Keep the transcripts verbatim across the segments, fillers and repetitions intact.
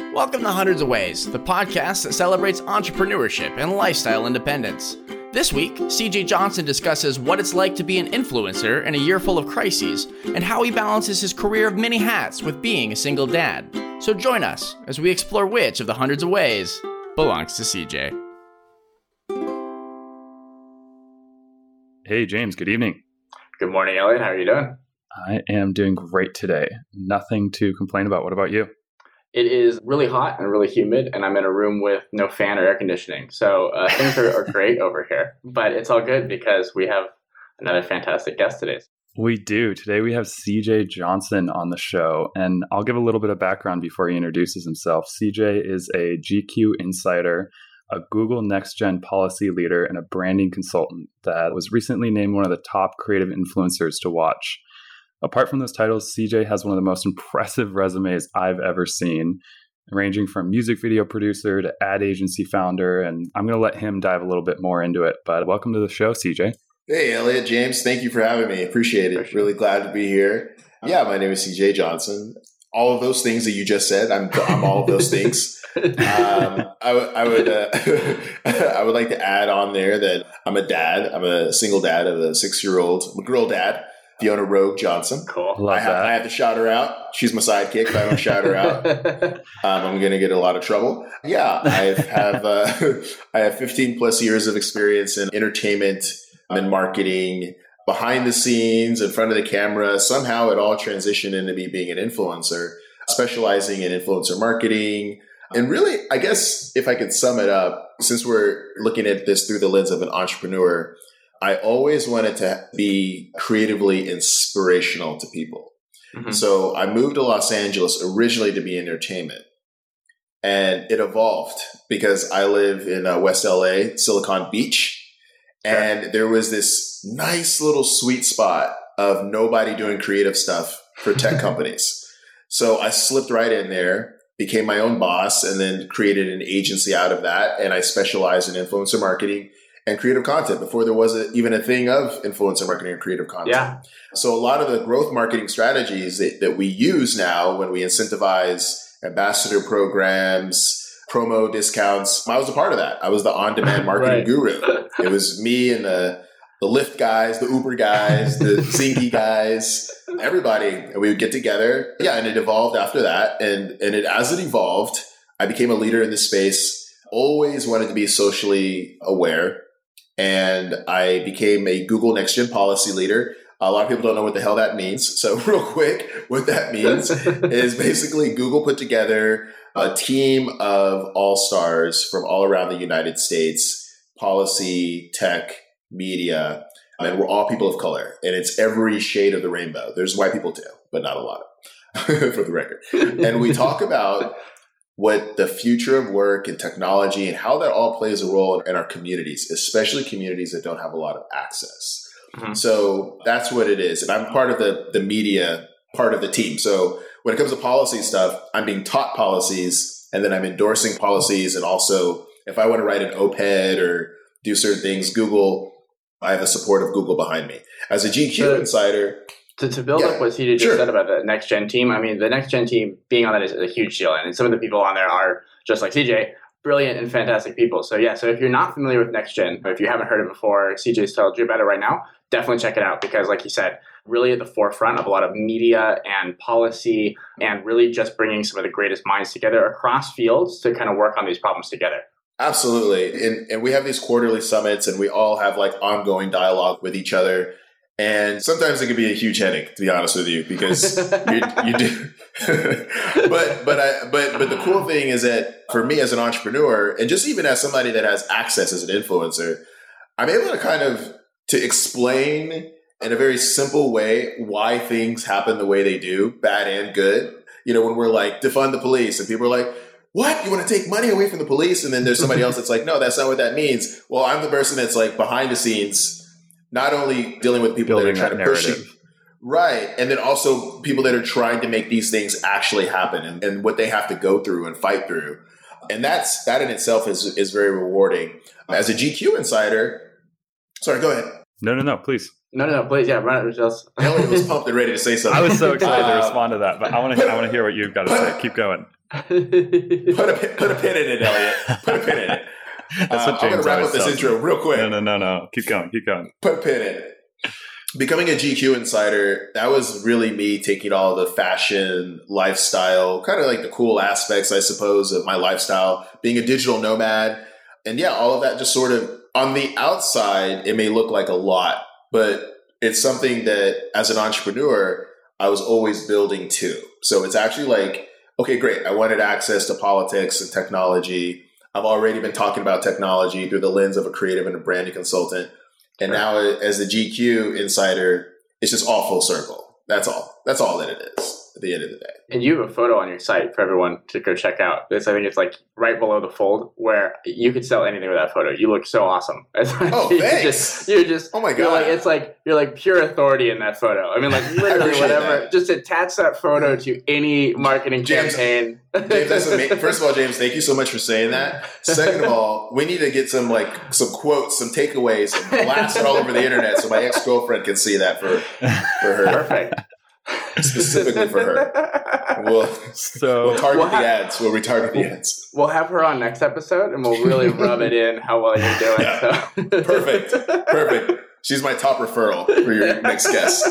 Welcome to Hundreds of Ways, the podcast that celebrates entrepreneurship and lifestyle independence. This week, C J Johnson discusses what it's like to be an influencer in a year full of crises and how he balances his career of many hats with being a single dad. So join us as we explore which of the hundreds of ways belongs to C J. Hey, James, good evening. Good morning, Elliot. How are you doing? I am doing great today. Nothing to complain about. What about you? It is really hot and really humid, and I'm in a room with no fan or air conditioning. So uh, things are, are great over here. But it's all good because we have another fantastic guest today. We do. Today we have C J Johnson on the show, and I'll give a little bit of background before he introduces himself. C J is a G Q insider, a Google Next Gen policy leader, and a branding consultant that was recently named one of the top creative influencers to watch. Apart from those titles, C J has one of the most impressive resumes I've ever seen, ranging from music video producer to ad agency founder, and I'm going to let him dive a little bit more into it. But welcome to the show, C J. Hey, Elliot, James, thank you for having me. Appreciate it. Really glad to be here. Yeah, my name is C J Johnson. All of those things that you just said, I'm, I'm all of those things. um, I, w- I would uh, I would like to add on there that I'm a dad. I'm a single dad of a six-year-old. I'm a girl dad. Fiona Rogue Johnson. Cool. Love I have, that. I have to shout her out. She's my sidekick. If I don't shout her out, um, I'm going to get in a lot of trouble. Yeah, I have uh, I have fifteen plus years of experience in entertainment and marketing, behind the scenes, in front of the camera. Somehow it all transitioned into me being an influencer, specializing in influencer marketing. And really, I guess if I could sum it up, since we're looking at this through the lens of an entrepreneur, I always wanted to be creatively inspirational to people. Mm-hmm. So I moved to Los Angeles originally to be in entertainment. And it evolved because I live in uh, West L A, Silicon Beach. Sure. And there was this nice little sweet spot of nobody doing creative stuff for tech companies. So I slipped right in there, became my own boss, and then created an agency out of that. And I specialize in influencer marketing and creative content before there was a, even a thing of influencer marketing and creative content. Yeah. So a lot of the growth marketing strategies that, that we use now when we incentivize ambassador programs, promo discounts, I was a part of that. I was the on-demand marketing Right. guru. It was me and the, the Lyft guys, the Uber guys, the Zingy guys, everybody. And we would get together. Yeah, and it evolved after that. And, and it, as it evolved, I became a leader in this space, always wanted to be socially aware. And I became a Google Next Gen policy leader. A lot of people don't know what the hell that means. So real quick, what that means is basically Google put together a team of all-stars from all around the United States, policy, tech, media, and we're all people of color. And it's every shade of the rainbow. There's white people too, but not a lot of them, for the record. And we talk about what the future of work and technology and how that all plays a role in our communities, especially communities that don't have a lot of access. Mm-hmm. So that's what it is. And I'm part of the, the media part of the team. So when it comes to policy stuff, I'm being taught policies and then I'm endorsing policies. And also if I want to write an op-ed or do certain things, Google, I have the support of Google behind me. As a G Q so, insider, To, to build yeah, up what C J just sure. said about the Next Gen team, I mean, the Next Gen team being on that is a huge deal. And some of the people on there are, just like C J, brilliant and fantastic people. So yeah, so if you're not familiar with Next Gen, or if you haven't heard it before, C J's told you about it right now, definitely check it out. Because like you said, really at the forefront of a lot of media and policy and really just bringing some of the greatest minds together across fields to kind of work on these problems together. Absolutely. And, and we have these quarterly summits and we all have like ongoing dialogue with each other. And sometimes it can be a huge headache, to be honest with you, because you, you do. but but I but but the cool thing is that for me as an entrepreneur, and just even as somebody that has access as an influencer, I'm able to kind of to explain in a very simple way why things happen the way they do, bad and good. You know, when we're like defund the police, and people are like, "What? You want to take money away from the police?" And then there's somebody else that's like, "No, that's not what that means." Well, I'm the person that's like behind the scenes. Not only dealing with people Building that are trying that to push narrative. you, right, and then also people that are trying to make these things actually happen and, and what they have to go through and fight through. And that's that in itself is is very rewarding. As a G Q insider, sorry, go ahead. No, no, no, please. No, no, no, please, yeah, run it, Just. Elliot was pumped and ready to say something. I was so excited to Um, respond to that, but I want to. I want to hear what you've got to say. Keep going. Put a pin- put a pin in it, Elliot. Put a pin in it. That's Uh, what I'm going James to wrap always up this tells intro me. real quick. No, no, no, no. Keep going. Keep going. Put a pin in it. Becoming a G Q insider, that was really me taking all the fashion, lifestyle, kind of like the cool aspects, I suppose, of my lifestyle, being a digital nomad. And yeah, all of that just sort of, on the outside, it may look like a lot, but it's something that as an entrepreneur, I was always building to. So it's actually like, okay, great. I wanted access to politics and technology. I've already been talking about technology through the lens of a creative and a branding consultant. And now as the G Q insider, it's just all full circle. That's all. That's all that it is at the end of the day. And you have a photo on your site for everyone to go check out. This, I think it's like right below the fold where you could sell anything with that photo. You look so awesome. It's like, Oh, you're thanks. Just, you're just, Oh my you're God. like, it's like, you're like pure authority in that photo. I mean, like literally appreciate whatever, that. just attach that photo to any marketing James- campaign. James, that's amazing. First of all, James, thank you so much for saying that. Second of all, we need to get some like some quotes, some takeaways, and blast it all over the internet so my ex girlfriend can see that for for her, Perfect. specifically for her. We'll So we'll target We'll the have- ads. We'll retarget the ads. We'll have her on next episode and we'll really rub it in how well you're doing. Yeah. So. Perfect. Perfect. She's my top referral for your next guest.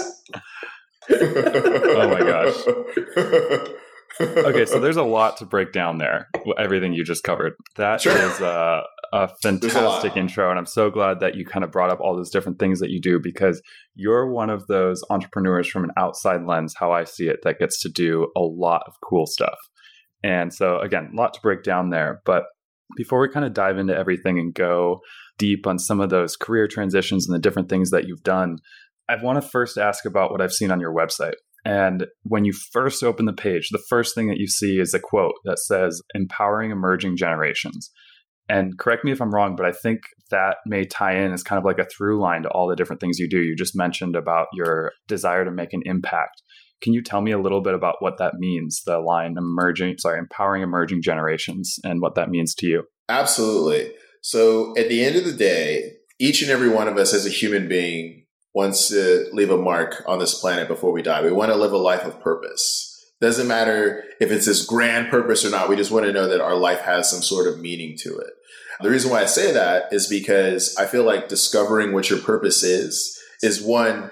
Oh my gosh. Okay, so there's a lot to break down there. Everything you just covered. That Sure. is uh, a fantastic intro, and I'm so glad that you kind of brought up all those different things that you do because you're one of those entrepreneurs from an outside lens, how I see it, that gets to do a lot of cool stuff. And so, again, a lot to break down there. But before we kind of dive into everything and go deep on some of those career transitions and the different things that you've done, I want to first ask about what I've seen on your website. And when you first open the page, the first thing that you see is a quote that says, empowering emerging generations. And correct me if I'm wrong, but I think that may tie in as kind of like a through line to all the different things you do. You just mentioned about your desire to make an impact. Can you tell me a little bit about what that means, the line emerging, sorry, empowering emerging generations and what that means to you? Absolutely. So at the end of the day, each and every one of us as a human being wants to leave a mark on this planet before we die. We want to live a life of purpose. Doesn't matter if it's this grand purpose or not. We just want to know that our life has some sort of meaning to it. The reason why I say that is because I feel like discovering what your purpose is, is one,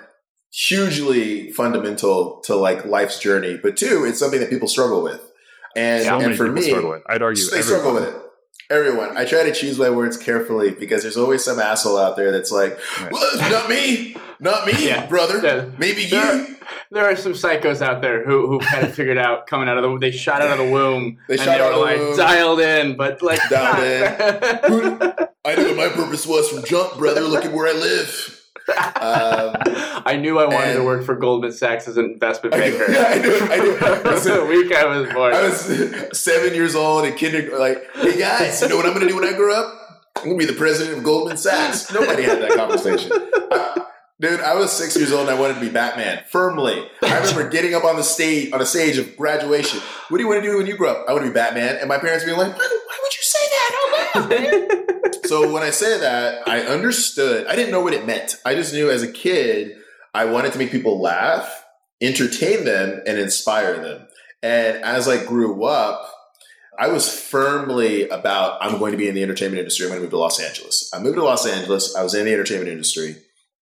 hugely fundamental to like life's journey, but two, it's something that people struggle with. And, So and many for people me, struggle with. I'd argue they everyone. struggle with it. Everyone. I try to choose my words carefully because there's always some asshole out there that's like, Right. well, it's not me, not me, Yeah. brother. Yeah. Maybe There, you. there are some psychos out there who who kind of figured out coming out of the they shot out of the womb They and shot they out were of the like womb. dialed in, but like Dialed in. I knew what my purpose was from jump, brother. Look at where I live. Um, I knew I wanted and- to work for Goldman Sachs as an investment I knew- banker. yeah, I knew- I knew. the Listen, week I was born. I was seven years old in kindergarten. Like, hey guys, you know what I'm going to do when I grow up? I'm going to be the president of Goldman Sachs. Nobody had that conversation. I- Dude, I was six years old and I wanted to be Batman. Firmly. I remember getting up on the stage, on a stage of graduation. What do you want to do when you grow up? I want to be Batman. And my parents being like, why, why would you say that out loud, man? So when I say that, I understood. I didn't know what it meant. I just knew as a kid, I wanted to make people laugh, entertain them, and inspire them. And as I grew up, I was firmly about, I'm going to be in the entertainment industry. I'm going to move to Los Angeles. I moved to Los Angeles. I was in the entertainment industry.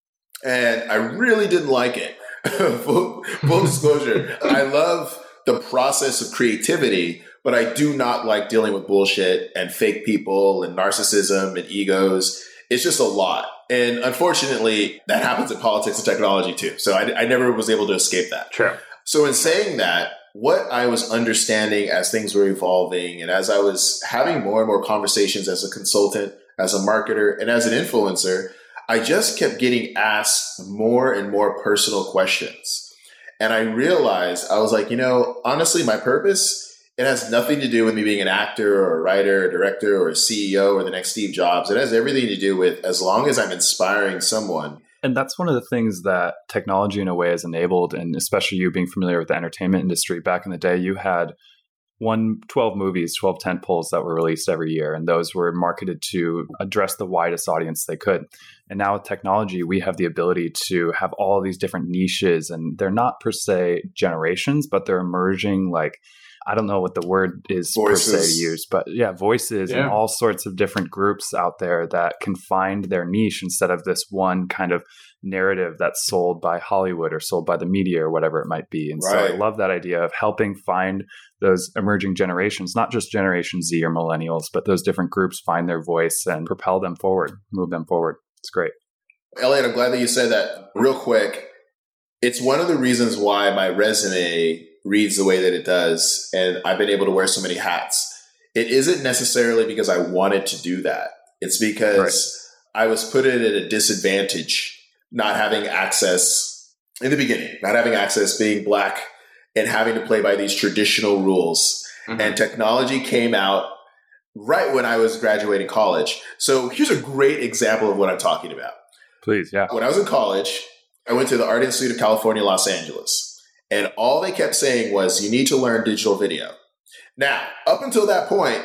And I really didn't like it. full, full disclosure. I love the process of creativity, but I do not like dealing with bullshit and fake people and narcissism and egos. It's just a lot. And unfortunately, that happens in politics and technology too. So I, I never was able to escape that. True. So in saying that, what I was understanding as things were evolving and as I was having more and more conversations as a consultant, as a marketer, and as an influencer, I just kept getting asked more and more personal questions. And I realized, I was like, you know, honestly, my purpose, it has nothing to do with me being an actor or a writer or director or a C E O or the next Steve Jobs. It has everything to do with as long as I'm inspiring someone. And that's one of the things that technology in a way has enabled. And especially you being familiar with the entertainment industry back in the day, you had one, twelve movies, twelve tentpoles that were released every year. And those were marketed to address the widest audience they could. And now with technology, we have the ability to have all these different niches. And they're not per se generations, but they're emerging like, I don't know what the word is voices. per se to use, but yeah, voices yeah. and all sorts of different groups out there that can find their niche instead of this one kind of narrative that's sold by Hollywood or sold by the media or whatever it might be. And right. so I love that idea of helping find those emerging generations, not just Generation Z or millennials, but those different groups find their voice and propel them forward, move them forward. It's great. Elliot, I'm glad that you said that. Real quick, it's one of the reasons why my resume reads the way that it does, and I've been able to wear so many hats. It isn't necessarily because I wanted to do that. It's because right. I was put at a disadvantage not having access in the beginning, not having access, being Black, and having to play by these traditional rules. Mm-hmm. And technology came out right when I was graduating college. So here's a great example of what I'm talking about. Please, yeah. When I was in college, I went to the Art Institute of California, Los Angeles. And all they kept saying was, you need to learn digital video. Now, up until that point,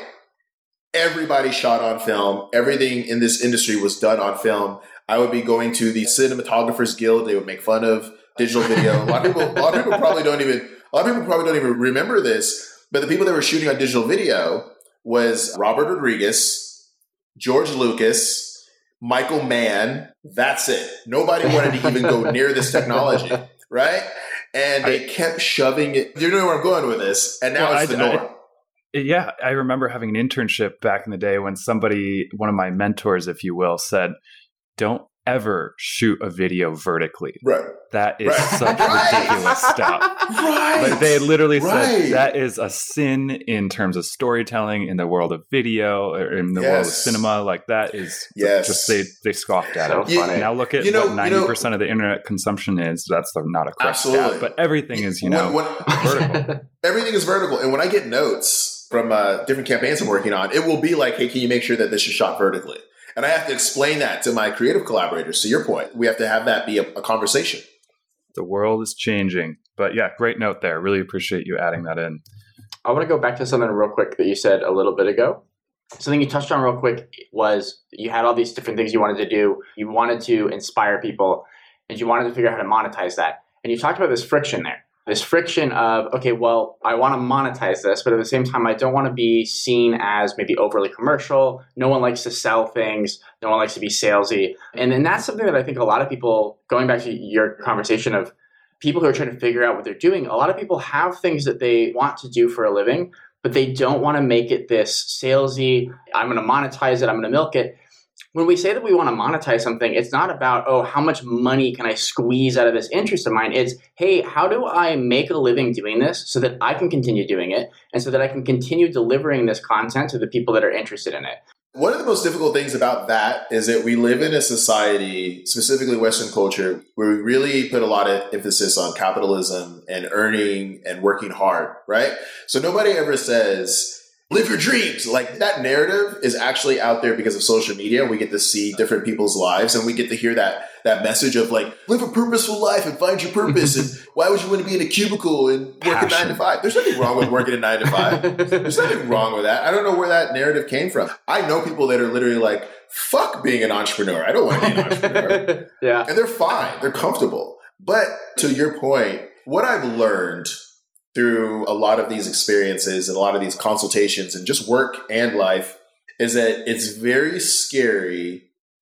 everybody shot on film. Everything in this industry was done on film. I would be going to the Cinematographers Guild. They would make fun of digital video. A lot of people, a lot of people probably don't even, a lot of people probably don't even remember this. But the people that were shooting on digital video was Robert Rodriguez, George Lucas, Michael Mann. That's it. Nobody wanted to even go near this technology, right? And they I, kept shoving it. You know where I'm going with this. And now well, it's the I, norm. I, yeah. I remember having an internship back in the day when somebody, one of my mentors, if you will, said, don't ever shoot a video vertically. Right. That is right. such right. ridiculous stuff. Right. But they literally right. said that is a sin in terms of storytelling in the world of video or in the yes. world of cinema. Like that is yes. just, they, they scoffed at so it. Funny. Now look at you know, what ninety percent you know, of the internet consumption is. That's not a correct stat, but everything is, you know, when, when, vertical. Everything is vertical. And when I get notes from uh, different campaigns I'm working on, it will be like, hey, can you make sure that this is shot vertically? And I have to explain that to my creative collaborators. To your point, we have to have that be a, a conversation. The world is changing. But yeah, great note there. Really appreciate you adding that in. I want to go back to something real quick that you said a little bit ago. Something you touched on real quick was you had all these different things you wanted to do. You wanted to inspire people, and you wanted to figure out how to monetize that. And you talked about this friction there. This friction of, okay, well, I want to monetize this, but at the same time, I don't want to be seen as maybe overly commercial. No one likes to sell things. No one likes to be salesy. And then that's something that I think a lot of people, going back to your conversation of people who are trying to figure out what they're doing, a lot of people have things that they want to do for a living, but they don't want to make it this salesy, I'm going to monetize it, I'm going to milk it. When we say that we want to monetize something, it's not about, oh, how much money can I squeeze out of this interest of mine? It's, hey, how do I make a living doing this so that I can continue doing it and so that I can continue delivering this content to the people that are interested in it? One of the most difficult things about that is that we live in a society, specifically Western culture, where we really put a lot of emphasis on capitalism and earning and working hard, right? So nobody ever says, live your dreams. Like that narrative is actually out there because of social media. We get to see different people's lives and we get to hear that that message of like, live a purposeful life and find your purpose. And why would you want to be in a cubicle and work Passion. at nine to five? There's nothing wrong with working at nine to five. There's nothing wrong with that. I don't know where that narrative came from. I know people that are literally like, fuck being an entrepreneur. I don't want to be an entrepreneur. Yeah. And they're fine. They're comfortable. But to your point, what I've learned through a lot of these experiences and a lot of these consultations and just work and life is that it's very scary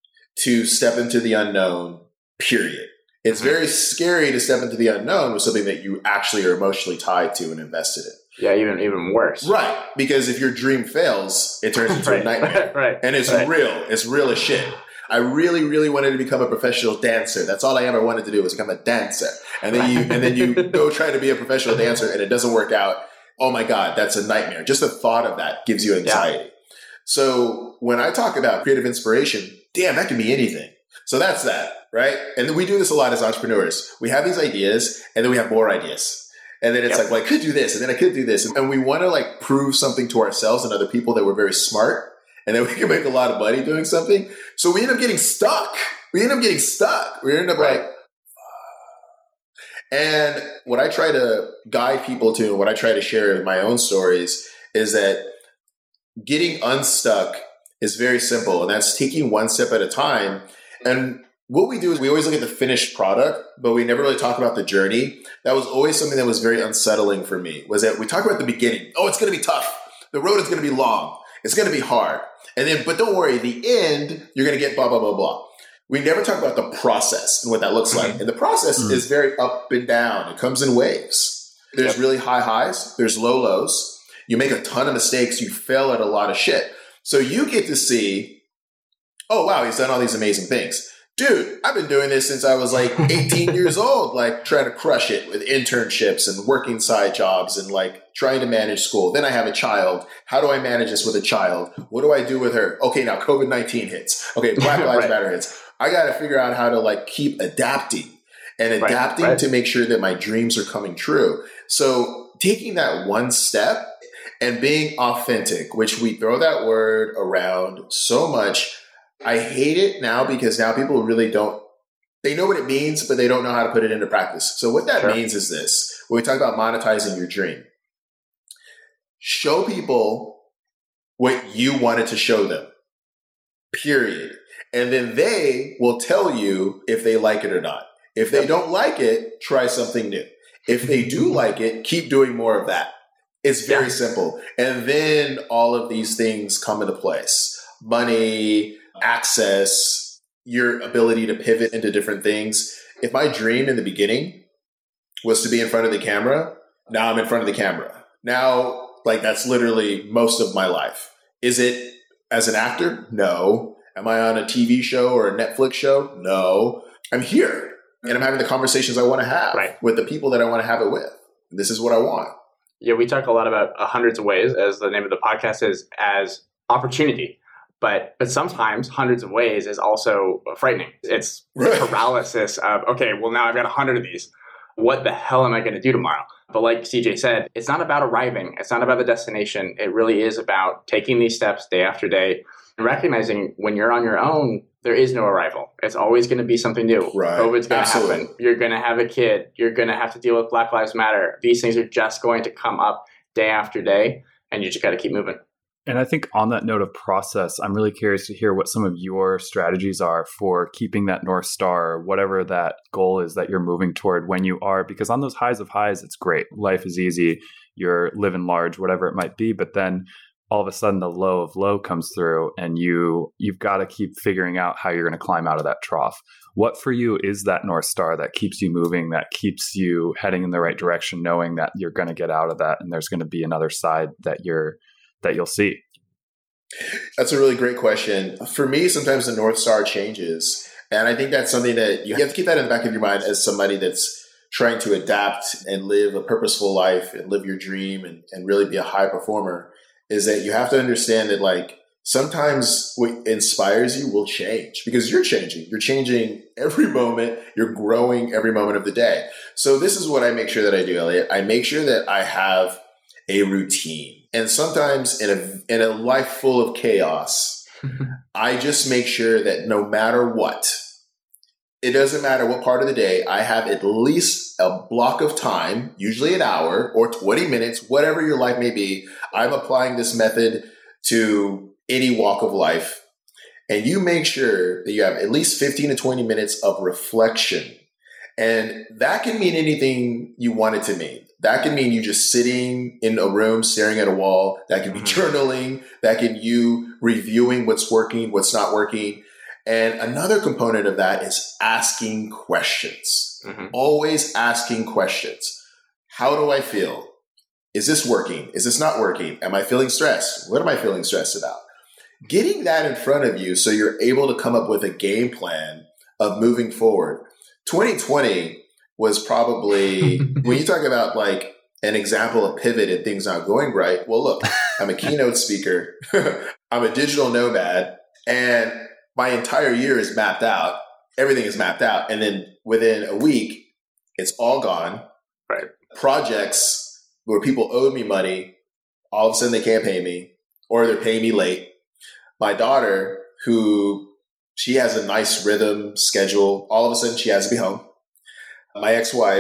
to step into the unknown, period. It's very scary to step into the unknown with something that you actually are emotionally tied to and invested in. Yeah, even even worse. Right. Because if your dream fails, it turns into right. a nightmare. right. And it's right. real. It's real as shit. I really, really wanted to become a professional dancer. That's all I ever wanted to do was become a dancer. And then you and then you go try to be a professional dancer and it doesn't work out. Oh my God, that's a nightmare. Just the thought of that gives you anxiety. Yeah. So when I talk about creative inspiration, damn, that can be anything. So that's that, right? And then we do this a lot as entrepreneurs. We have these ideas and then we have more ideas. And then it's yep. like, well, I could do this and then I could do this. And we want to like prove something to ourselves and other people that we're very smart and that we can make a lot of money doing something. So we end up getting stuck. We end up getting stuck. We end up right. like, And what I try to guide people to, and what I try to share in my own stories, is that getting unstuck is very simple. And that's taking one step at a time. And what we do is we always look at the finished product, but we never really talk about the journey. That was always something that was very unsettling for me, was that we talk about the beginning. Oh, it's going to be tough. The road is going to be long. It's going to be hard. And then, but don't worry, the end, you're going to get blah, blah, blah, blah. We never talk about the process and what that looks like. And the process mm-hmm. is very up and down. It comes in waves. There's yep. really high highs. There's low lows. You make a ton of mistakes. You fail at a lot of shit. So you get to see, oh, wow, he's done all these amazing things. Dude, I've been doing this since I was like eighteen years old, like trying to crush it with internships and working side jobs and like trying to manage school. Then I have a child. How do I manage this with a child? What do I do with her? Okay, now COVID nineteen hits. Okay, Black Lives right. Matter hits. I got to figure out how to like keep adapting and adapting right. Right. to make sure that my dreams are coming true. So taking that one step and being authentic, which we throw that word around so much. I hate it now because now people really don't, they know what it means, but they don't know how to put it into practice. So what that sure. means is this, when we talk about monetizing your dream, show people what you wanted to show them, period. And then they will tell you if they like it or not. If they don't like it, try something new. If they do like it, keep doing more of that. It's very yeah. simple. And then all of these things come into place. Money, access, your ability to pivot into different things. If my dream in the beginning was to be in front of the camera, now I'm in front of the camera. Now, like that's literally most of my life. Is it as an actor? No. Am I on a T V show or a Netflix show? No. I'm here and I'm having the conversations I want to have right. with the people that I want to have it with. This is what I want. Yeah, we talk a lot about uh, hundreds of ways, as the name of the podcast is, as opportunity. But but sometimes hundreds of ways is also frightening. It's right. paralysis of, okay, well, now I've got a hundred of these. What the hell am I going to do tomorrow? But like C J said, it's not about arriving. It's not about the destination. It really is about taking these steps day after day and recognizing when you're on your own, there is no arrival. It's always going to be something new. Right. COVID's going to happen. You're going to have a kid. You're going to have to deal with Black Lives Matter. These things are just going to come up day after day, and you just got to keep moving. And I think on that note of process, I'm really curious to hear what some of your strategies are for keeping that North Star, whatever that goal is that you're moving toward when you are, because on those highs of highs, it's great. Life is easy. You're living large, whatever it might be. But then all of a sudden the low of low comes through and you, you've got to keep figuring out how you're going to climb out of that trough. What for you is that North Star that keeps you moving, that keeps you heading in the right direction, knowing that you're going to get out of that and there's going to be another side that you're that you'll see? That's a really great question. For me, sometimes the North Star changes. And I think that's something that you have to keep that in the back of your mind as somebody that's trying to adapt and live a purposeful life and live your dream and, and really be a high performer, is that you have to understand that like sometimes what inspires you will change because you're changing. You're changing every moment. You're growing every moment of the day. So this is what I make sure that I do, Elliot. I make sure that I have a routine. And sometimes in a in a life full of chaos, I just make sure that no matter what, it doesn't matter what part of the day, I have at least a block of time, usually an hour or twenty minutes, whatever your life may be. I'm applying this method to any walk of life. And you make sure that you have at least fifteen to twenty minutes of reflection. And that can mean anything you want it to mean. That can mean you just sitting in a room, staring at a wall. That can be mm-hmm. journaling. That can you reviewing what's working, what's not working. And another component of that is asking questions. Mm-hmm. Always asking questions. How do I feel? Is this working? Is this not working? Am I feeling stressed? What am I feeling stressed about? Getting that in front of you so you're able to come up with a game plan of moving forward. twenty twenty was probably, when you talk about like an example of pivot and things not going right, well, look, I'm a keynote speaker. I'm a digital nomad and my entire year is mapped out. Everything is mapped out. And then within a week, it's all gone. Right. Projects where people owed me money, all of a sudden they can't pay me or they're paying me late. My daughter, who she has a nice rhythm schedule, all of a sudden she has to be home. My ex-wife,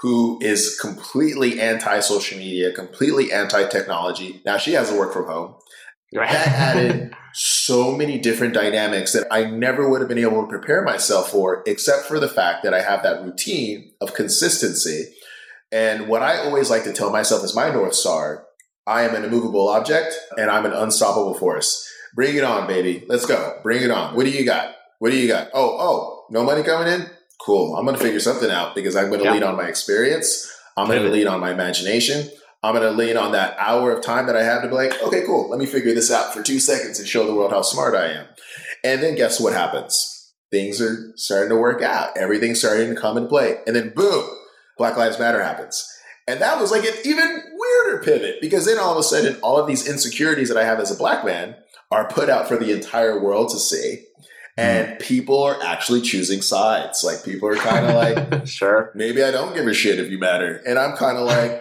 who is completely anti-social media, completely anti-technology. Now she has to work from home. Right. That added so many different dynamics that I never would have been able to prepare myself for, except for the fact that I have that routine of consistency. And what I always like to tell myself is my North Star: I am an immovable object and I'm an unstoppable force. Bring it on, baby. Let's go. Bring it on. What do you got? What do you got? Oh, oh, no money coming in? Cool. I'm going to figure something out because I'm going to yeah. lean on my experience. I'm going to lean on my imagination. I'm going to lean on that hour of time that I have to be like, okay, cool. Let me figure this out for two seconds and show the world how smart I am. And then guess what happens? Things are starting to work out. Everything's starting to come into play. And then boom, Black Lives Matter happens. And that was like an even weirder pivot, because then all of a sudden, all of these insecurities that I have as a Black man are put out for the entire world to see. And people are actually choosing sides. Like, people are kind of like, sure, maybe I don't give a shit if you matter. And I'm kind of like,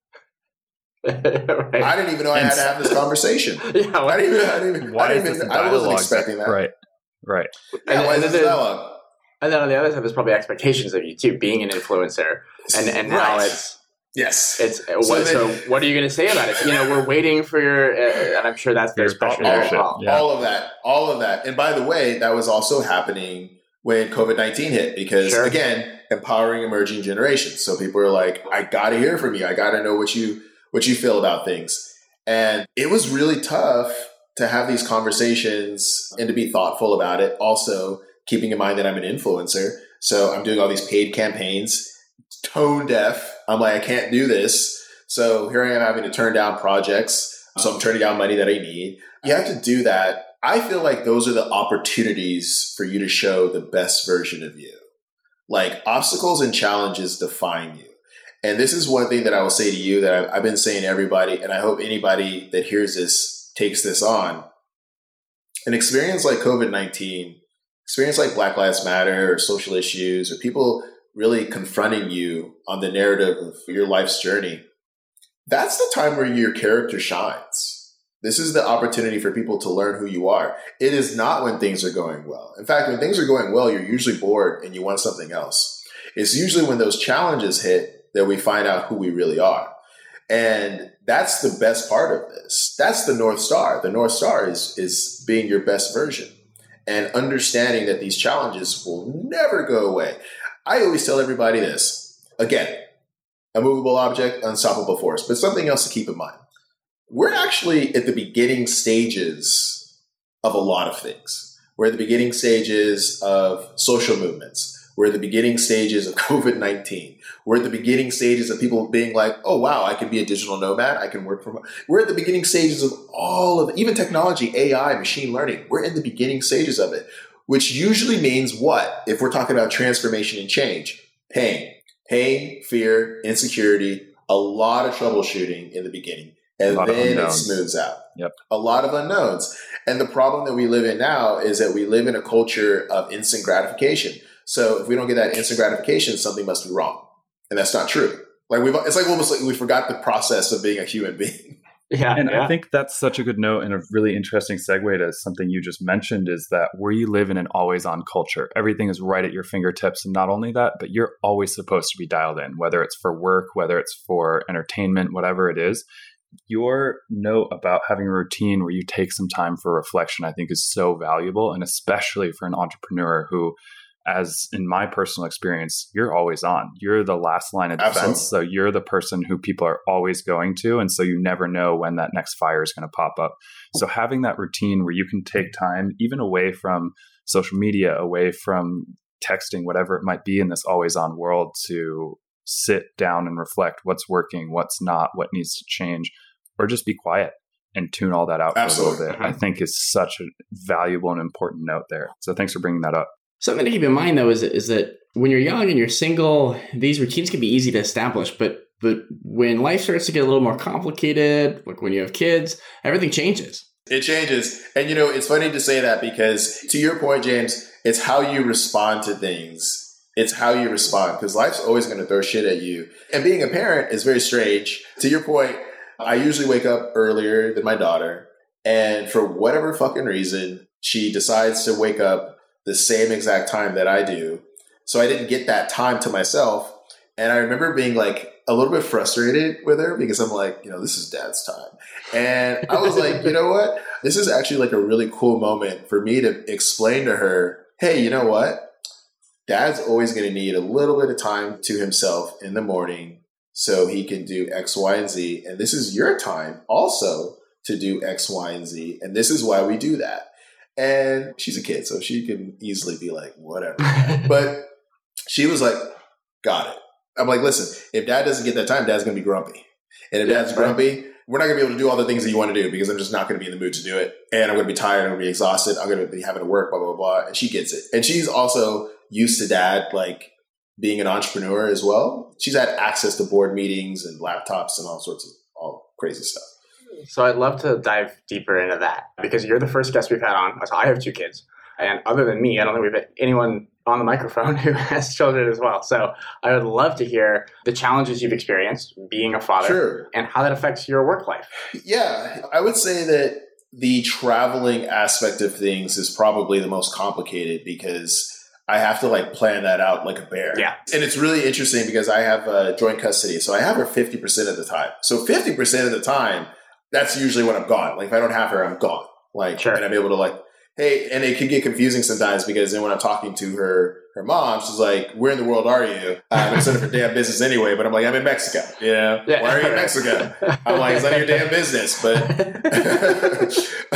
right. I didn't even know I had to have this conversation. Yeah, I didn't even, I didn't even, why I, didn't is this even, a I wasn't dialogue expecting that. Right, right. Yeah, and, why and is this then, dialogue? And then on the other side, there's probably expectations of you too, being an influencer. And and now Right. it's Yes. it's So what, then- so what are you going to say about it? You know, we're waiting for your, uh, and I'm sure that's Your there's pressure thought there as leadership. well. Yeah. All of that, all of that. And by the way, that was also happening when COVID nineteen hit, because Sure. again, empowering emerging generations. So people are like, I got to hear from you. I got to know what you, what you feel about things. And it was really tough to have these conversations and to be thoughtful about it. Also, keeping in mind that I'm an influencer. So I'm doing all these paid campaigns, tone deaf. I'm like, I can't do this. So here I am having to turn down projects. So I'm turning down money that I need. You have to do that. I feel like those are the opportunities for you to show the best version of you. Like, obstacles and challenges define you. And this is one thing that I will say to you that I've, I've been saying to everybody, and I hope anybody that hears this takes this on. An experience like COVID nineteen, experience like Black Lives Matter or social issues, or people really confronting you on the narrative of your life's journey, that's the time where your character shines. This is the opportunity for people to learn who you are. It is not when things are going well. In fact, when things are going well, you're usually bored and you want something else. It's usually when those challenges hit that we find out who we really are. And that's the best part of this. That's the North Star. The North Star is, is being your best version and understanding that these challenges will never go away. I always tell everybody this. Again, a movable object, unstoppable force, but something else to keep in mind. We're actually at the beginning stages of a lot of things. We're at the beginning stages of social movements. We're at the beginning stages of COVID nineteen. We're at the beginning stages of people being like, oh, wow, I can be a digital nomad. I can work from home. We're at the beginning stages of all of, even technology, A I, machine learning. We're in the beginning stages of it, which usually means what? If we're talking about transformation and change, pain, pain, fear, insecurity, a lot of troubleshooting in the beginning. And then it smooths out. Yep. A lot of unknowns. And the problem that we live in now is that we live in a culture of instant gratification. So if we don't get that instant gratification, something must be wrong. And that's not true. Like we've, it's like almost like we forgot the process of being a human being. Yeah. And yeah. I think that's such a good note and a really interesting segue to something you just mentioned, is that we live in an always on culture. Everything is right at your fingertips. And not only that, but you're always supposed to be dialed in, whether it's for work, whether it's for entertainment, whatever it is. Your note about having a routine where you take some time for reflection, I think is so valuable. And especially for an entrepreneur who, as in my personal experience, you're always on. You're the last line of defense. Absolutely. So you're the person who people are always going to. And so you never know when that next fire is going to pop up. So having that routine where you can take time, even away from social media, away from texting, whatever it might be in this always on world, to sit down and reflect what's working, what's not, what needs to change, or just be quiet and tune all that out Absolutely. for a little bit, I think is such a valuable and important note there. So thanks for bringing that up. Something to keep in mind, though, is, is that when you're young and you're single, these routines can be easy to establish. But but when life starts to get a little more complicated, like when you have kids, everything changes. It changes. And, you know, it's funny to say that because to your point, James, it's how you respond to things. It's how you respond, because life's always going to throw shit at you. And being a parent is very strange. To your point, I usually wake up earlier than my daughter. And for whatever fucking reason, she decides to wake up the same exact time that I do. So I didn't get that time to myself. And I remember being like a little bit frustrated with her because I'm like, you know, this is dad's time. And I was like, you know what? This is actually like a really cool moment for me to explain to her, hey, you know what? Dad's always going to need a little bit of time to himself in the morning so he can do X, Y, and Z. And this is your time also to do X, Y, and Z. And this is why we do that. And she's a kid, so she can easily be like, whatever. But she was like, got it. I'm like, listen, if dad doesn't get that time, dad's going to be grumpy. And if yeah, dad's grumpy, we're not going to be able to do all the things that you want to do because I'm just not going to be in the mood to do it. And I'm going to be tired. I'm going to be exhausted. I'm going to be having to work, blah, blah, blah. And she gets it. And she's also used to dad, like, being an entrepreneur as well. She's had access to board meetings and laptops and all sorts of all crazy stuff. So I'd love to dive deeper into that because you're the first guest we've had on. So I have two kids. And other than me, I don't think we've had anyone on the microphone who has children as well. So I would love to hear the challenges you've experienced being a father sure. and how that affects your work life. Yeah, I would say that the traveling aspect of things is probably the most complicated because I have to like plan that out like a bear. Yeah. And it's really interesting because I have uh, joint custody. So I have her fifty percent of the time. So fifty percent of the time, that's usually when I'm gone. Like if I don't have her, I'm gone. Like, sure. And I'm able to like, hey, and it can get confusing sometimes because then when I'm talking to her, her mom, she's like, where in the world are you? I'm in her damn business anyway, but I'm like, I'm in Mexico. You know? Yeah. Why are you in Mexico? I'm like, it's none of your damn business. But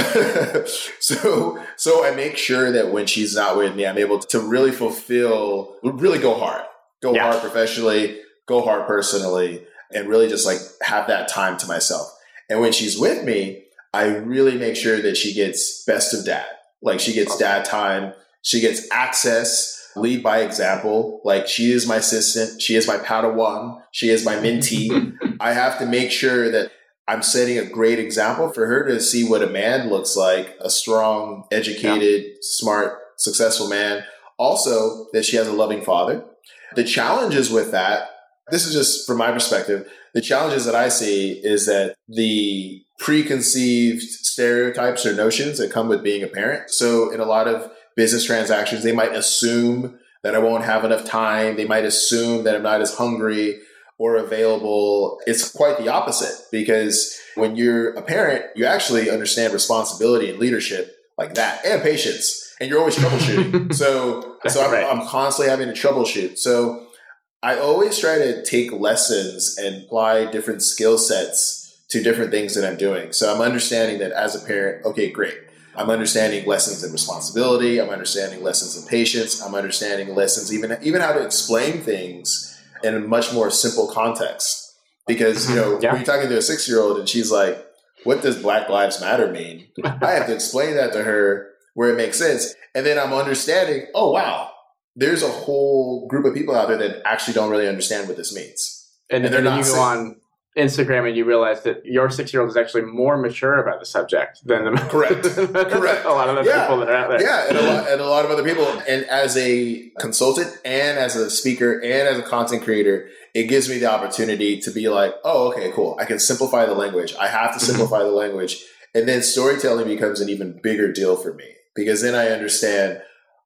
so, so I make sure that when she's not with me, I'm able to really fulfill, really go hard, go yeah. hard professionally, go hard personally, and really just like have that time to myself. And when she's with me, I really make sure that she gets best of dad. Like she gets dad time. She gets access, lead by example. Like she is my assistant. She is my Padawan. She is my mentee. I have to make sure that I'm setting a great example for her to see what a man looks like, a strong, educated, yeah. smart, successful man. Also, that she has a loving father. The challenges with that, this is just from my perspective, the challenges that I see is that the preconceived stereotypes or notions that come with being a parent. So in a lot of business transactions, they might assume that I won't have enough time. They might assume that I'm not as hungry or available. It's quite the opposite because when you're a parent, you actually understand responsibility and leadership like that and patience. And you're always troubleshooting. so so I'm, right. I'm constantly having to troubleshoot. So I always try to take lessons and apply different skill sets to different things that I'm doing. So I'm understanding that as a parent, okay, great. I'm understanding lessons in responsibility. I'm understanding lessons in patience. I'm understanding lessons, even, even how to explain things in a much more simple context. Because, you know, yeah. when you're talking to a six-year-old and she's like, what does Black Lives Matter mean? I have to explain that to her where it makes sense. And then I'm understanding, oh, wow, there's a whole group of people out there that actually don't really understand what this means. And, and, and then you go on Instagram and you realize that your six-year-old is actually more mature about the subject than the correct, correct. a lot of the yeah. people that are out there. Yeah, and a, lot, and a lot of other people. And as a consultant and as a speaker and as a content creator, it gives me the opportunity to be like, oh, okay, cool. I can simplify the language. I have to simplify the language. And then storytelling becomes an even bigger deal for me because then I understand,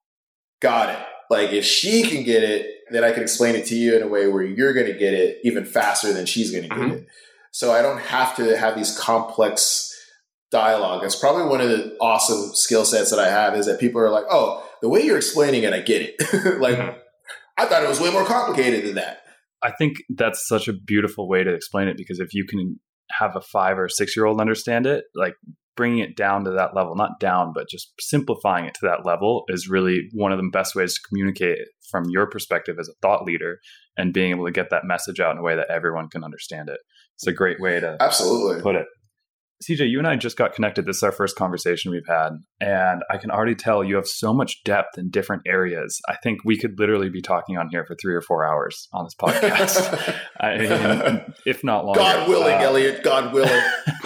got it. Like if she can get it, then I can explain it to you in a way where you're going to get it even faster than she's going to get mm-hmm. it. So I don't have to have these complex dialogue. It's probably one of the awesome skill sets that I have is that people are like, oh, the way you're explaining it, I get it. like, mm-hmm. I thought it was way more complicated than that. I think that's such a beautiful way to explain it because if you can have a five or six year old understand it, like bringing it down to that level, not down, but just simplifying it to that level is really one of the best ways to communicate from your perspective as a thought leader and being able to get that message out in a way that everyone can understand it. It's a great way to absolutely put it. C J, you and I just got connected. This is our first conversation we've had. And I can already tell you have so much depth in different areas. I think we could literally be talking on here for three or four hours on this podcast. I mean, if not longer. God willing, uh, Elliot, God willing.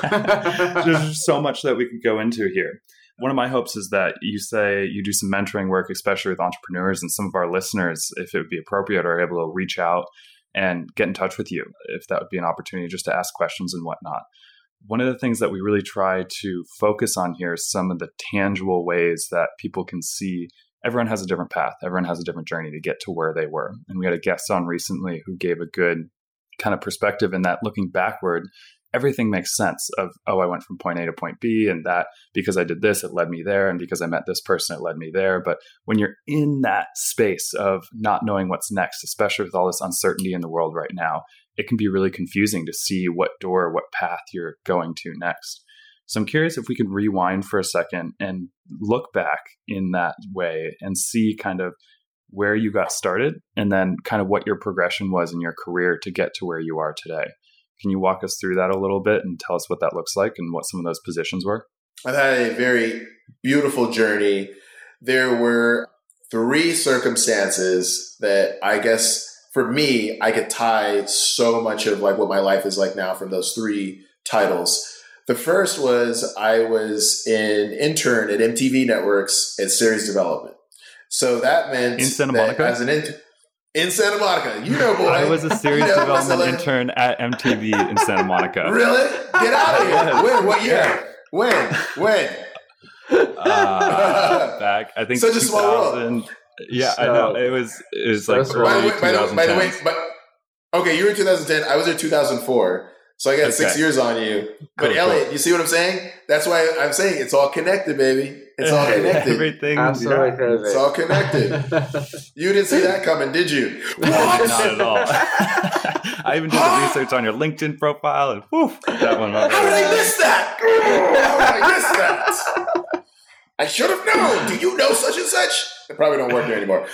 There's so much that we could go into here. One of my hopes is that you say you do some mentoring work, especially with entrepreneurs, and some of our listeners, if it would be appropriate, are able to reach out and get in touch with you, if that would be an opportunity just to ask questions and whatnot. One of the things that we really try to focus on here is some of the tangible ways that people can see everyone has a different path. Everyone has a different journey to get to where they were. And we had a guest on recently who gave a good kind of perspective in that looking backward, everything makes sense of, oh, I went from point A to point B, and that because I did this, it led me there. And because I met this person, it led me there. But when you're in that space of not knowing what's next, especially with all this uncertainty in the world right now, it can be really confusing to see what door, what path you're going to next. So I'm curious if we could rewind for a second and look back in that way and see kind of where you got started and then kind of what your progression was in your career to get to where you are today. Can you walk us through that a little bit and tell us what that looks like and what some of those positions were? I've had a very beautiful journey. There were three circumstances that I guess for me, I could tie so much of like what my life is like now from those three titles. The first was I was an intern at M T V Networks at series development. So that meant in Santa that Monica? as an intern in Santa Monica, you know, boy. I was a series you know, development like, intern at M T V in Santa Monica. Really? Get out of here! When? What year? When? When? Uh, back, I think such a small world. Yeah, so, I know. It was it was so like early by the way, by the way, but okay, you were in two thousand ten. I was in two thousand four. So I got okay. six years on you. But cool, Elliot, cool. You see what I'm saying? That's why I'm saying it's all connected, baby. It's all connected. Everything. Absolutely yeah. crazy. It's all connected. You didn't see that coming, did you? What? Not at all. I even did the research on your LinkedIn profile and woof, that one. How did I miss that? How did I miss that? I should have known. Do you know such and such? They probably don't work there anymore.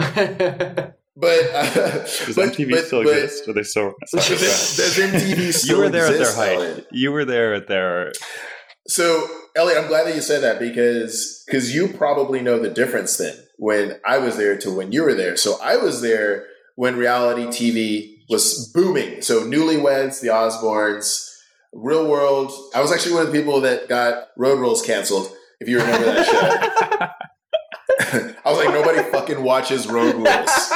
But uh, does but, M T V but, still but, exist? Or they still? Does, does M T V still You were there exist, at their height. Elliot? You were there at their. So, Elliot, I'm glad that you said that because because you probably know the difference then when I was there to when you were there. So I was there when reality T V was booming. So Newlyweds, The Osbournes, Real World. I was actually one of the people that got Road Rules canceled. If you remember that show. I was like, nobody fucking watches Road Rules.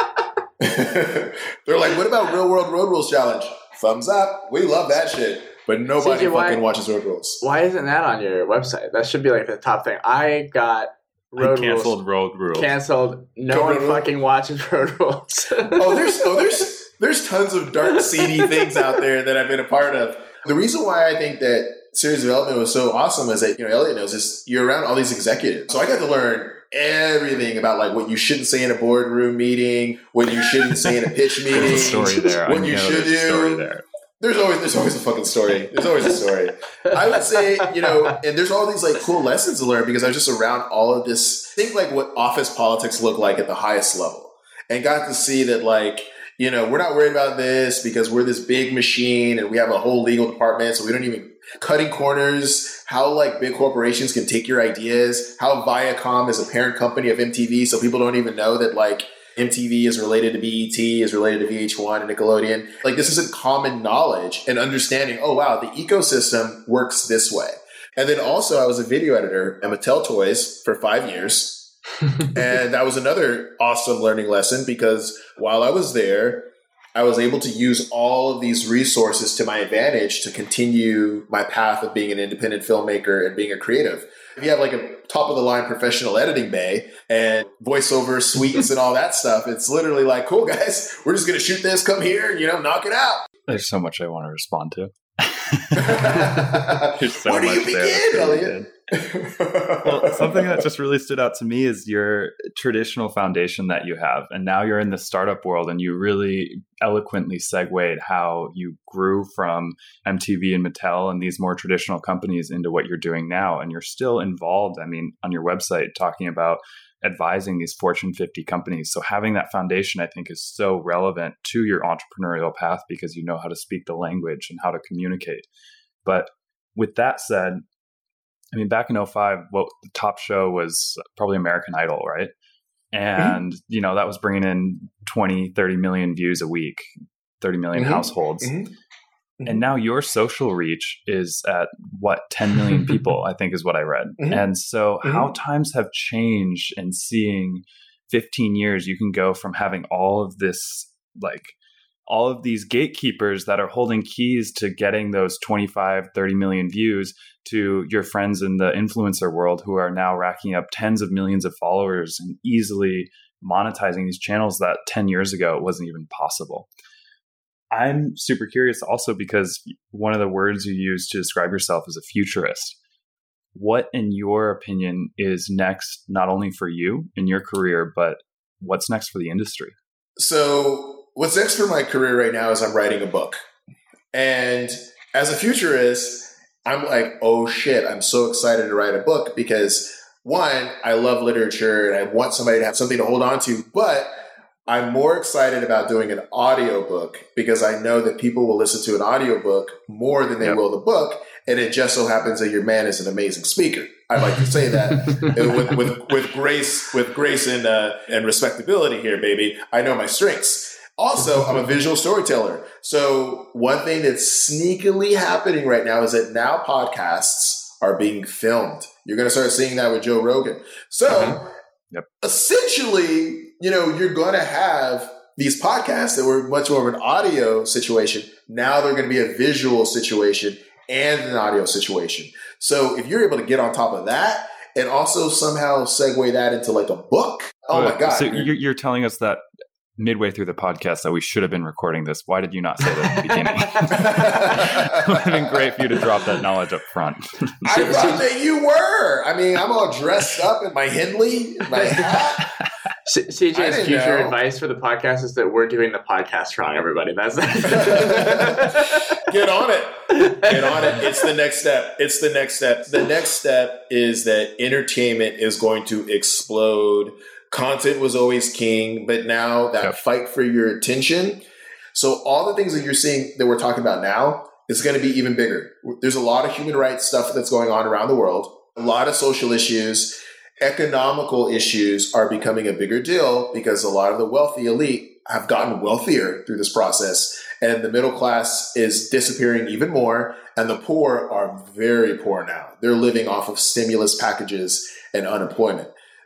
They're like, what about Real World Road Rules Challenge? Thumbs up. We love that shit. But nobody C J, fucking why, watches Road Rules. Why isn't that on your website? That should be like the top thing. I got Road I canceled Rules. Road Rules. Canceled. No Go one Road fucking Rules. Watches Road Rules. oh, there's oh, there's there's tons of dark, seedy things out there that I've been a part of. The reason why I think that series development was so awesome is that, you know, Elliot knows this, you're around all these executives. So I got to learn everything about like what you shouldn't say in a boardroom meeting, what you shouldn't say in a pitch meeting. There's a story there. What I you know should there's a story do. There. There's always there's always a fucking story. There's always a story. I would say, you know, and there's all these like cool lessons to learn because I was just around all of this. Think like what office politics look like at the highest level, and got to see that like, you know, we're not worried about this because we're this big machine and we have a whole legal department, so we don't even cutting corners. How like big corporations can take your ideas. How Viacom is a parent company of M T V, so people don't even know that like M T V is related to B E T, is related to V H one and Nickelodeon. Like this isn't common knowledge and understanding, oh wow, the ecosystem works this way. And then also I was a video editor at Mattel Toys for five years. And that was another awesome learning lesson because while I was there, I was able to use all of these resources to my advantage to continue my path of being an independent filmmaker and being a creative. If you have like a top of the line professional editing bay and voiceover suites and all that stuff, it's literally like, cool guys, we're just going to shoot this, come here, and, you know, knock it out. There's so much I want to respond to. so Where do you begin, Elliot? Well, something that just really stood out to me is your traditional foundation that you have. And now you're in the startup world and you really eloquently segued how you grew from M T V and Mattel and these more traditional companies into what you're doing now. And you're still involved, I mean, on your website talking about advising these Fortune fifty companies. So having that foundation, I think, is so relevant to your entrepreneurial path because you know how to speak the language and how to communicate. But with that said, I mean, back in oh five, well, the top show was probably American Idol, right? And, mm-hmm. you know, that was bringing in twenty, thirty million views a week, thirty million mm-hmm. households. Mm-hmm. Mm-hmm. And now your social reach is at, what, ten million people, I think is what I read. Mm-hmm. And so mm-hmm. how times have changed and seeing fifteen years, you can go from having all of this, like, all of these gatekeepers that are holding keys to getting those twenty-five, thirty million views to your friends in the influencer world who are now racking up tens of millions of followers and easily monetizing these channels that ten years ago wasn't even possible. I'm super curious also because one of the words you use to describe yourself is a futurist. What, in your opinion, is next, not only for you in your career, but what's next for the industry? So what's next for my career right now is I'm writing a book. And as a futurist, I'm like, oh shit, I'm so excited to write a book because one, I love literature and I want somebody to have something to hold on to, but I'm more excited about doing an audiobook because I know that people will listen to an audiobook more than they yep. will the book. And it just so happens that your man is an amazing speaker. I like to say that with, with, with grace, with grace and, uh, and respectability here, baby. I know my strengths. Also, I'm a visual storyteller. So one thing that's sneakily happening right now is that now podcasts are being filmed. You're going to start seeing that with Joe Rogan. So uh-huh. yep. essentially, you know, you're going to have these podcasts that were much more of an audio situation. Now they're going to be a visual situation and an audio situation. So if you're able to get on top of that and also somehow segue that into like a book, oh Wait, my God. So you're, you're telling us that midway through the podcast that we should have been recording this. Why did you not say that at the beginning? It would have been great for you to drop that knowledge up front. I thought that you were. I mean, I'm all dressed up in my Hindley, my hat. C- C J's future know. advice for the podcast is that we're doing the podcast wrong, everybody. That's Get on it. Get on it. It's the next step. It's the next step. The next step is that entertainment is going to explode. Content was always king, but now that yep. fight for your attention. So all the things that you're seeing that we're talking about now is going to be even bigger. There's a lot of human rights stuff that's going on around the world, a lot of social issues. Economical issues are becoming a bigger deal because a lot of the wealthy elite have gotten wealthier through this process, and the middle class is disappearing even more, and the poor are very poor now. They're living off of stimulus packages and unemployment.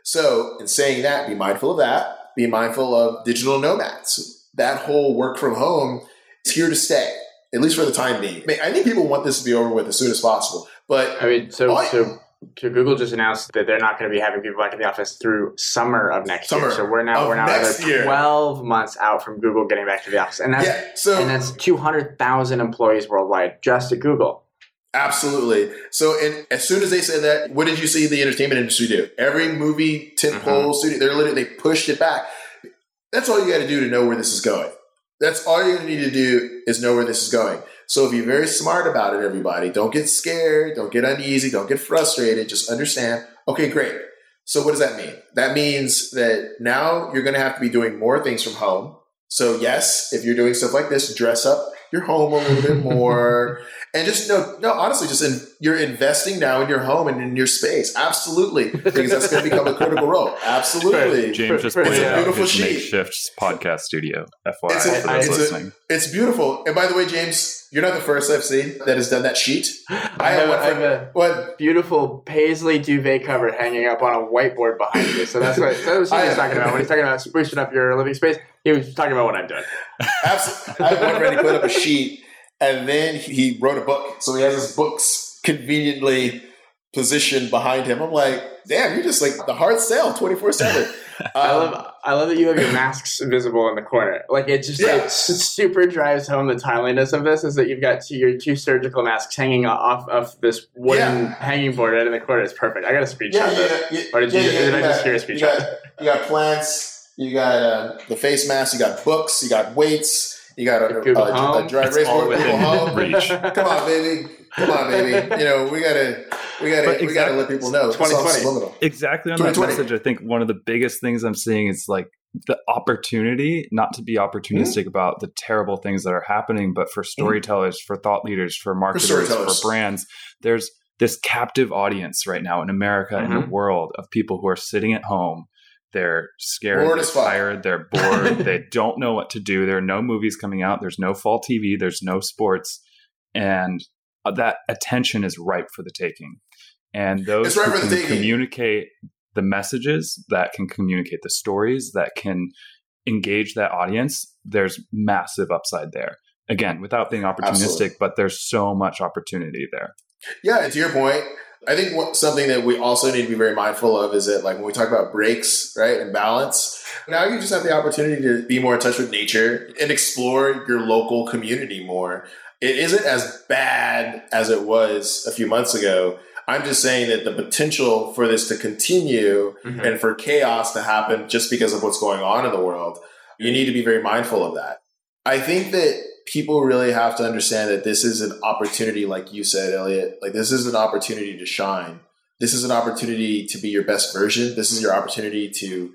So in saying that, be mindful of that. Be mindful of digital nomads. That whole work from home is here to stay, at least for the time being. I mean, I think people want this to be over with as soon as possible. But I mean, so so. So Google just announced that they're not going to be having people back in the office through summer of next summer year. So we're now we're now another twelve months out from Google getting back to the office, and that's yeah, so, and that's two hundred thousand employees worldwide just at Google. Absolutely. So, and as soon as they said that, what did you see the entertainment industry do? Every movie tentpole mm-hmm. studio, they're literally they pushed it back. That's all you got to do to know where this is going. That's all you're going to need to do is know where this is going. So if you're very smart about it, everybody, don't get scared, don't get uneasy, don't get frustrated. Just understand, okay, great. So what does that mean? That means that now you're going to have to be doing more things from home. So yes, if you're doing stuff like this, dress up your home a little bit more. And just no, no, honestly, just in, you're investing now in your home and in your space. Absolutely. Because that's going to become a critical role. Absolutely. James just pointed out his Makeshift's podcast studio, F Y I, it's a, for those it's listening. A, it's beautiful. And by the way, James, you're not the first I've seen that has done that sheet. I, I have, have, I have a what? beautiful paisley duvet cover hanging up on a whiteboard behind you. So that's what, that's what he's talking about. When he's talking about sprucing up your living space, he was talking about what I'm doing. Absolutely. I have one ready to put up a sheet. And then he wrote a book. So he has his books conveniently positioned behind him. I'm like, damn, you're just like the hard sell twenty-four seven. Um, I love I love that you have your masks visible in the corner. Like it just yeah. it super drives home the timeliness of this is that you've got two, your two surgical masks hanging off of this wooden yeah. hanging board right in the corner. It's perfect. I got a screenshot yeah, of yeah, this. Yeah, or did, yeah, you, yeah, did you I got, just hear a screenshot? You got, you got plants, you got uh, the face mask, you got books, you got weights. You got a, a, a, a dry erase board, Google Home. Reach. Come on, baby. Come on, baby. You know, we gotta, we gotta, exactly, we gotta let people know. twenty twenty Exactly on that message, I think one of the biggest things I'm seeing is like the opportunity, not to be opportunistic mm-hmm. about the terrible things that are happening, but for storytellers, mm-hmm. for thought leaders, for marketers, for, for brands, there's this captive audience right now in America and mm-hmm. the world of people who are sitting at home. They're scared, bored they're tired, they're bored, they don't know what to do. There are no movies coming out. There's no fall T V. There's no sports. And that attention is ripe for the taking. And those right who can communicate the messages, that can communicate the stories, that can engage that audience, there's massive upside there. Again, without being opportunistic, Absolutely. But there's so much opportunity there. Yeah, and to your point, I think what, something that we also need to be very mindful of is that, like, when we talk about breaks, right, and balance, now you just have the opportunity to be more in touch with nature and explore your local community more. It isn't as bad as it was a few months ago. I'm just saying that the potential for this to continue mm-hmm. and for chaos to happen just because of what's going on in the world, you need to be very mindful of that. I think that people really have to understand that this is an opportunity, like you said, Elliot. Like, this is an opportunity to shine. This is an opportunity to be your best version. This is your opportunity to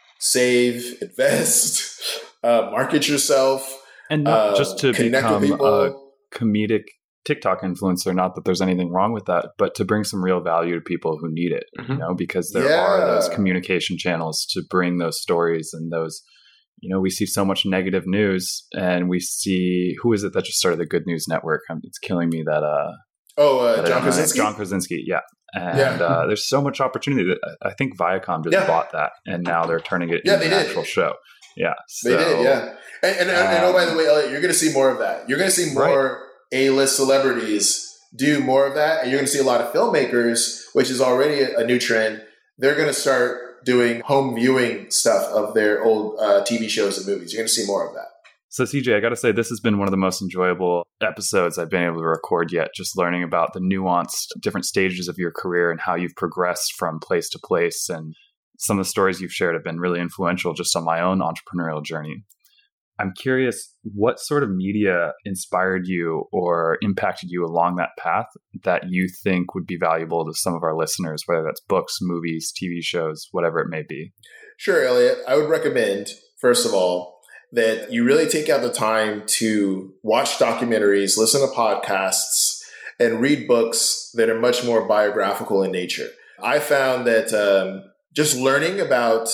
save, invest, uh, market yourself, and not uh, just to become a comedic TikTok influencer. Not that there's anything wrong with that, but to bring some real value to people who need it. Mm-hmm. You know, because there yeah. are those communication channels to bring those stories and those. You know, we see so much negative news, and we see, who is it that just started the Good News Network? It's killing me that. Uh, oh, uh, that John Krasinski. John Krasinski, yeah. And yeah. uh, there's so much opportunity. That I think Viacom just yeah. bought that, and now they're turning it yeah, into an did. actual show. Yeah, so, they did. Yeah, and, and, um, and oh, by the way, Elliot, you're going to see more of that. You're going to see more right. A-list celebrities do more of that, and you're going to see a lot of filmmakers, which is already a, a new trend. They're going to start doing home viewing stuff of their old uh, T V shows and movies. You're going to see more of that. So C J, I got to say, this has been one of the most enjoyable episodes I've been able to record yet, just learning about the nuanced different stages of your career and how you've progressed from place to place. And some of the stories you've shared have been really influential just on my own entrepreneurial journey. I'm curious, what sort of media inspired you or impacted you along that path that you think would be valuable to some of our listeners, whether that's books, movies, T V shows, whatever it may be? Sure, Elliot. I would recommend, first of all, that you really take out the time to watch documentaries, listen to podcasts, and read books that are much more biographical in nature. I found that um, just learning about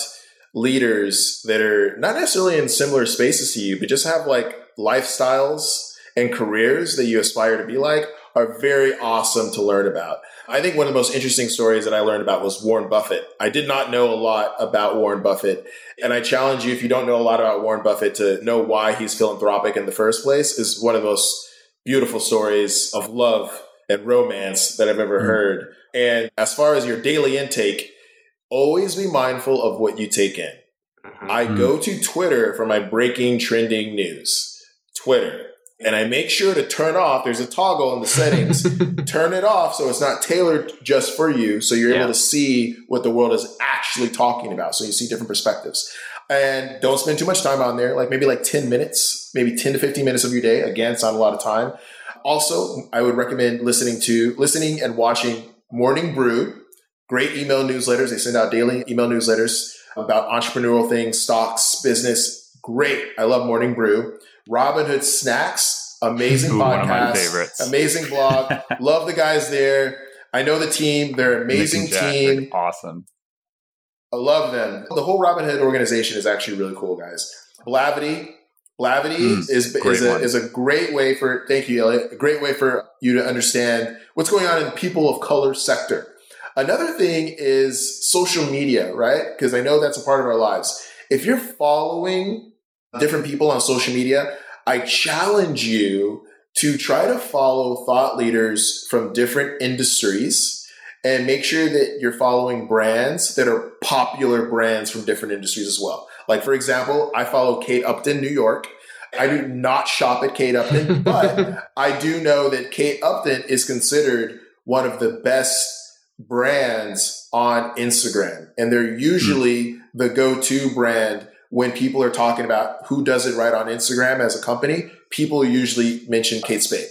leaders that are not necessarily in similar spaces to you, but just have like lifestyles and careers that you aspire to be like are very awesome to learn about. I think one of the most interesting stories that I learned about was Warren Buffett. I did not know a lot about Warren Buffett. And I challenge you, if you don't know a lot about Warren Buffett, to know why he's philanthropic in the first place. Is one of the most beautiful stories of love and romance that I've ever mm-hmm. heard. And as far as your daily intake, always be mindful of what you take in. Mm-hmm. I go to Twitter for my breaking, trending news. Twitter. And I make sure to turn off, there's a toggle in the settings, turn it off so it's not tailored just for you, so you're yeah. able to see what the world is actually talking about, so you see different perspectives. And don't spend too much time on there, like maybe like ten minutes, maybe ten to fifteen minutes of your day. Again, it's not a lot of time. Also, I would recommend listening to, listening and watching Morning Brew. Great email newsletters. They send out daily email newsletters about entrepreneurial things, stocks, business. Great. I love Morning Brew. Robinhood Snacks. Amazing Ooh, podcast. One of my favorites. Amazing blog. Love the guys there. I know the team. They're an amazing team. Awesome. I love them. The whole Robinhood organization is actually really cool, guys. Blavity. Blavity mm, is is a, is a great way for, thank you, Elliot, a great way for you to understand what's going on in the people of color sector. Another thing is social media, right? Because I know that's a part of our lives. If you're following different people on social media, I challenge you to try to follow thought leaders from different industries and make sure that you're following brands that are popular brands from different industries as well. Like, for example, I follow Kate Upton, New York. I do not shop at Kate Upton, but I do know that Kate Upton is considered one of the best brands on Instagram. And they're usually the go-to brand when people are talking about who does it right on Instagram as a company. People usually mention Kate Spade.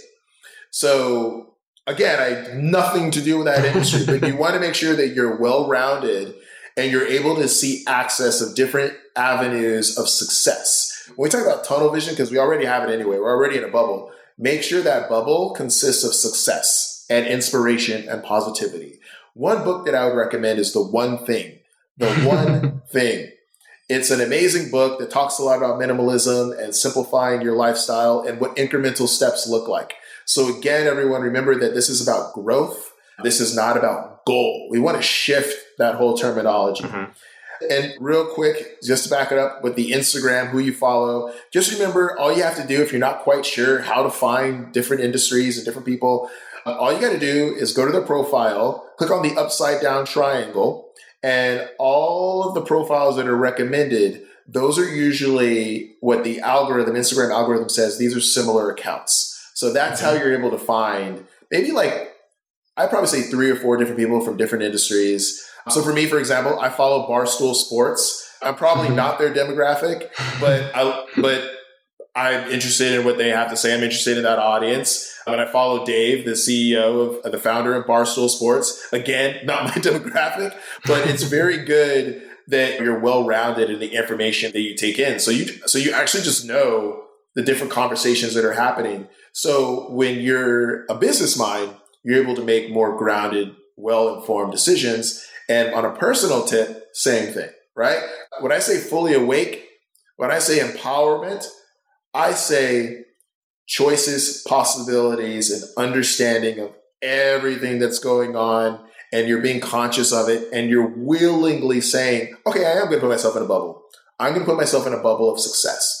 So again, I have nothing to do with that industry, but you want to make sure that you're well-rounded and you're able to see access of different avenues of success. When we talk about tunnel vision, because we already have it anyway, we're already in a bubble, make sure that bubble consists of success and inspiration and positivity. One book that I would recommend is The One Thing. The One Thing. It's an amazing book that talks a lot about minimalism and simplifying your lifestyle and what incremental steps look like. So again, everyone, remember that this is about growth. This is not about goal. We want to shift that whole terminology. Mm-hmm. And real quick, just to back it up with the Instagram, who you follow, just remember all you have to do if you're not quite sure how to find different industries and different people, uh, all you got to do is go to their profile, click on the upside down triangle, and all of the profiles that are recommended, those are usually what the algorithm, Instagram algorithm says, these are similar accounts. So that's how you're able to find maybe like, I'd probably say three or four different people from different industries. So for me, for example, I follow Barstool Sports. I'm probably not their demographic, but I, but I'm interested in what they have to say. I'm interested in that audience. And I follow Dave, the C E O of the founder of Barstool Sports. Again, not my demographic, but it's very good that you're well-rounded in the information that you take in. So you, so you actually just know the different conversations that are happening. So when you're a business mind, you're able to make more grounded, well-informed decisions. And on a personal tip, same thing, right? When I say fully awake, when I say empowerment, I say choices, possibilities, and understanding of everything that's going on, and you're being conscious of it, and you're willingly saying, okay, I am going to put myself in a bubble. I'm going to put myself in a bubble of success.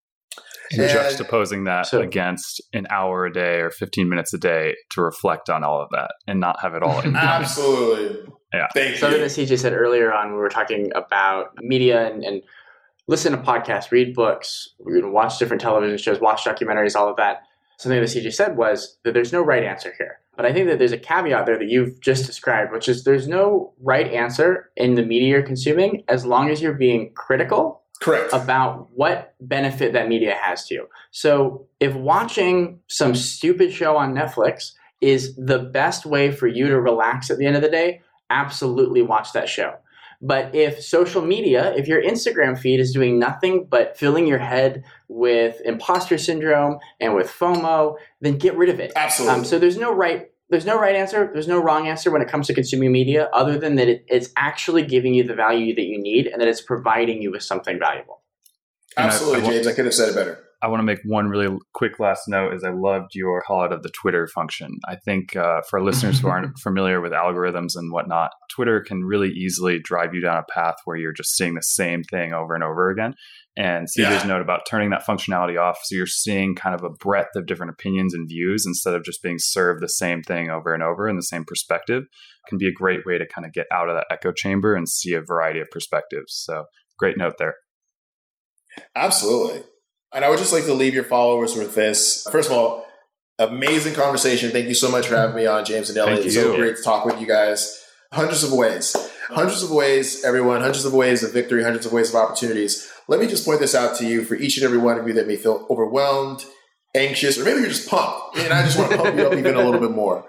And juxtaposing that so, against an hour a day or fifteen minutes a day to reflect on all of that and not have it all in Absolutely. Yeah. Thank Something you. that C J said earlier on, we were talking about media and, and listen to podcasts, read books, we're going to watch different television shows, watch documentaries, all of that. Something that C J said was that there's no right answer here. But I think that there's a caveat there that you've just described, which is there's no right answer in the media you're consuming as long as you're being critical Correct. about what benefit that media has to you. So if watching some stupid show on Netflix is the best way for you to relax at the end of the day, absolutely watch that show. But if social media, if your Instagram feed is doing nothing but filling your head with imposter syndrome and with FOMO, then get rid of it. Absolutely. Um, so there's no right There's no right answer. There's no wrong answer when it comes to consuming media other than that it, it's actually giving you the value that you need and that it's providing you with something valuable. Absolutely, I, I James. want, I could have said it better. I want to make one really quick last note is I loved your call out of the Twitter function. I think uh, for listeners who aren't familiar with algorithms and whatnot, Twitter can really easily drive you down a path where you're just seeing the same thing over and over again. And C J's yeah. note about turning that functionality off so you're seeing kind of a breadth of different opinions and views instead of just being served the same thing over and over in the same perspective can be a great way to kind of get out of that echo chamber and see a variety of perspectives. So great note there. Absolutely. And I would just like to leave your followers with this. First of all, amazing conversation. Thank you so much for having me on, James and Elliot. It's so great to talk with you guys. Hundreds of ways. Hundreds of ways, everyone. Hundreds of ways of victory. Hundreds of ways of opportunities. Let me just point this out to you for each and every one of you that may feel overwhelmed, anxious, or maybe you're just pumped. And I just want to pump you up even a little bit more.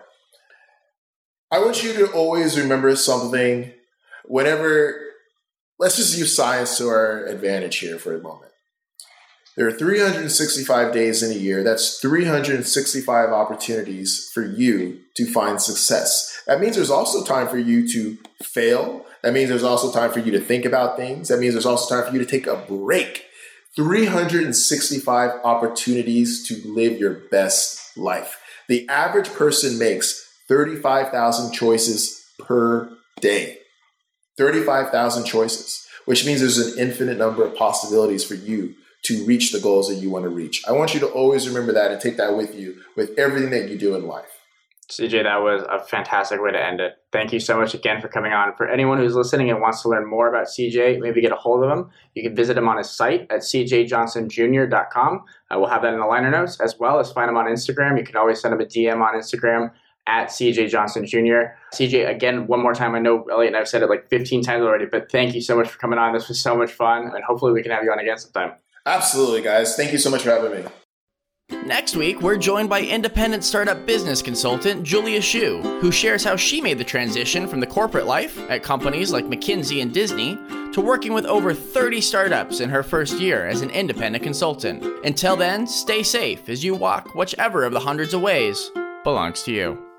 I want you to always remember something whenever, let's just use science to our advantage here for a moment. There are three hundred sixty-five days in a year. That's three hundred sixty-five opportunities for you to find success. That means there's also time for you to fail. That means there's also time for you to think about things. That means there's also time for you to take a break. three hundred sixty-five opportunities to live your best life. The average person makes thirty-five thousand choices per day. thirty-five thousand choices, which means there's an infinite number of possibilities for you to reach the goals that you want to reach. I want you to always remember that and take that with you with everything that you do in life. C J, that was a fantastic way to end it. Thank you so much again for coming on. For anyone who's listening and wants to learn more about C J, maybe get a hold of him, you can visit him on his site at c j johnson junior dot com. Uh, we'll have that in the liner notes, as well as find him on Instagram. You can always send him a D M on Instagram at C J Johnson Junior C J, again, one more time, I know Elliot and I've said it like fifteen times already, but thank you so much for coming on. This was so much fun, and hopefully we can have you on again sometime. Absolutely, guys. Thank you so much for having me. Next week, we're joined by independent startup business consultant Julia Shu, who shares how she made the transition from the corporate life at companies like McKinsey and Disney to working with over thirty startups in her first year as an independent consultant. Until then, stay safe as you walk whichever of the hundreds of ways belongs to you.